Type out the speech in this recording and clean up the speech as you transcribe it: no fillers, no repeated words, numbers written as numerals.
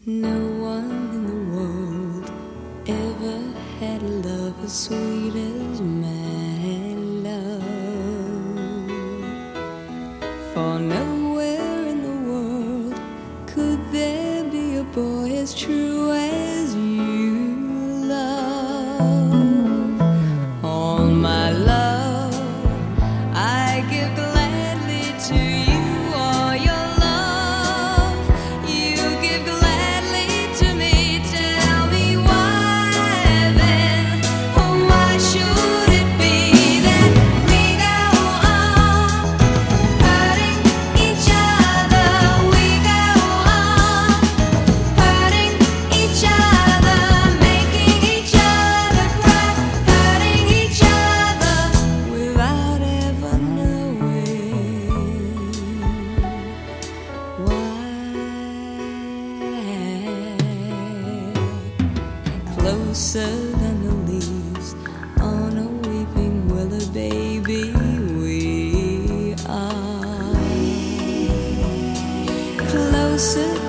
No one in the world ever had a love as sweet as my love. For nowhere in the world could there be a boy as true as you love. All my love I give gladly to you. All your love you give gladly to me. Tell me why then, oh why should it be that we go on hurting each other? We go on hurting each other, making each other cry, hurting each other without ever knowing why. Closer than the leaves on a weeping willow, baby, we are closer